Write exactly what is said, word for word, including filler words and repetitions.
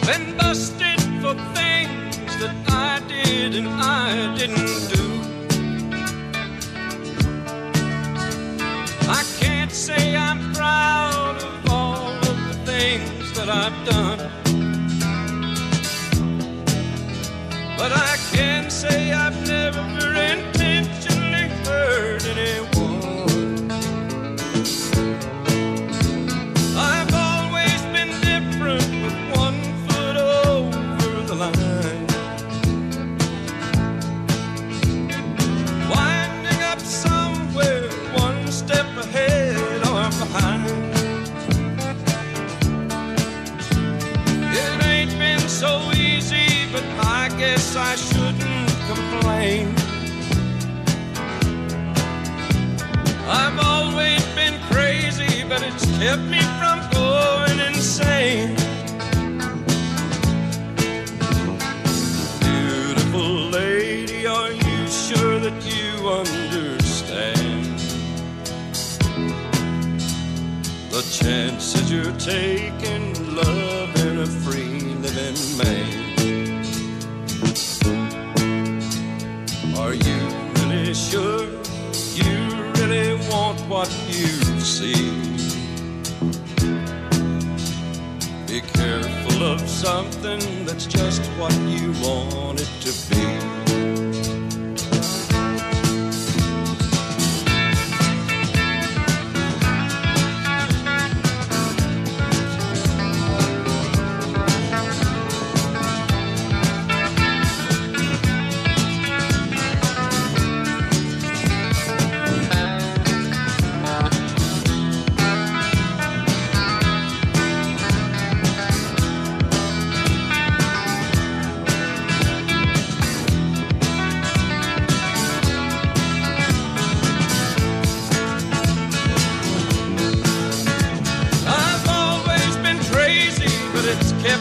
Been busted for things that I did and I didn't do. I can't say I'm proud of all of the things that I've done, but I can say I've never intentionally hurt anyone. I've always been different with one foot over the line, winding up somewhere one step ahead or behind. It ain't been so easy, but I guess I shouldn't complain. I've always been crazy, but it's kept me from going insane. Beautiful lady, are you sure that you understand the chances you're taking, loving a free living man? Are you really sure you really want what you see? Be careful of something that's just what you want it to be. Kept